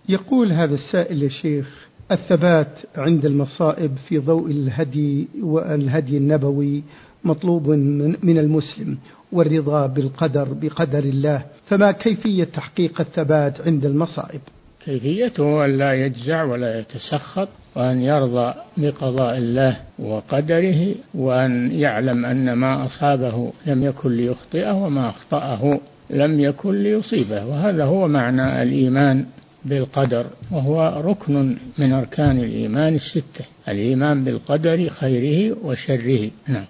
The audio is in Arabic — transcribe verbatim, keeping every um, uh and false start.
يقول هذا السائل يا شيخ: الثبات عند المصائب في ضوء الهدي والهدي النبوي مطلوب من المسلم، والرضا بالقدر بقدر الله، فما كيفية تحقيق الثبات عند المصائب؟ كيفيته أن لا يجزع ولا يتسخط، وأن يرضى بقضاء الله وقدره، وأن يعلم أن ما أصابه لم يكن ليخطئه وما أخطأه لم يكن ليصيبه. وهذا هو معنى الإيمان بالقدر، وهو ركن من أركان الإيمان الستة: الإيمان بالقدر خيره وشره. نعم.